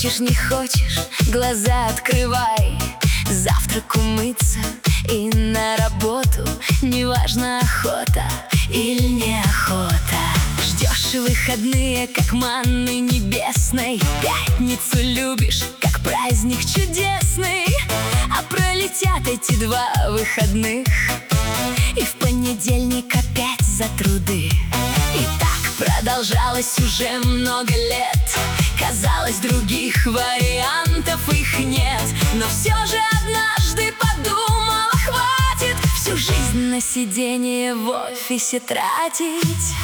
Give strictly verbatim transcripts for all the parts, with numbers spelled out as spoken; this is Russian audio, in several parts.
Хочешь, не хочешь, глаза открывай. Завтрак, умыться и на работу. Неважно, охота или неохота. Ждешь выходные, как манны небесной. Пятницу любишь, как праздник чудесный. А пролетят эти два выходных, и в понедельник опять за труды. И так продолжалось уже много лет. Казалось, других вариантов их нет. Но все же однажды подумала, хватит всю жизнь на сидение в офисе тратить.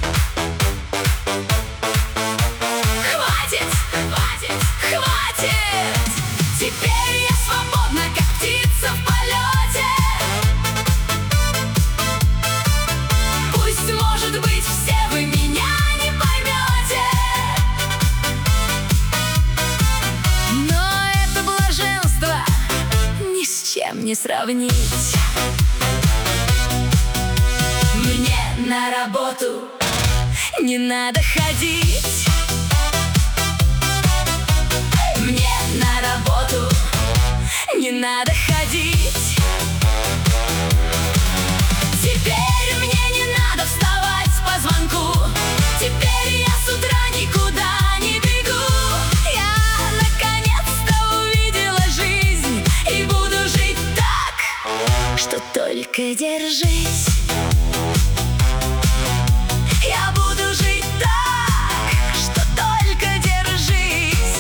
Хватит, хватит, хватит. Теперь я свободна, как птица в полете. Пусть, может быть, все вы меня не поймете, но это блаженство ни с чем не сравнить. Мне на работу не надо ходить. Мне на работу не надо ходить. Теперь мне не надо вставать по звонку. Теперь я с утра никуда не бегу. Я наконец-то увидела жизнь и буду жить так, что только держись. Я буду жить так, что только держись.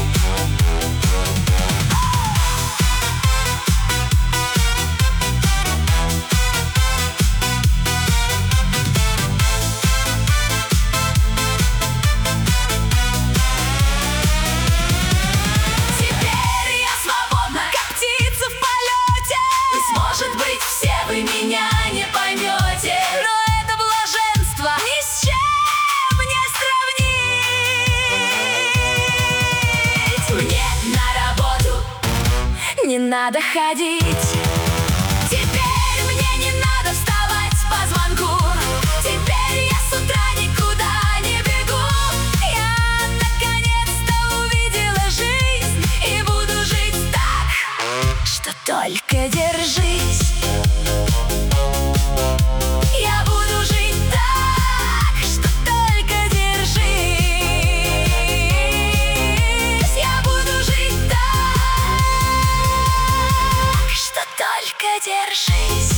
Теперь я свободна, как птица в полете. Ведь, может быть, все вы меня не поймете, но это блаженство ни с чем не сравнить. Мне на работу не надо ходить. Теперь мне не надо вставать по звонку. Теперь я с утра никуда не бегу. Я наконец-то увидела жизнь и буду жить так, что только держись. Я буду жить так, что только держись. Я буду жить так, что только держись.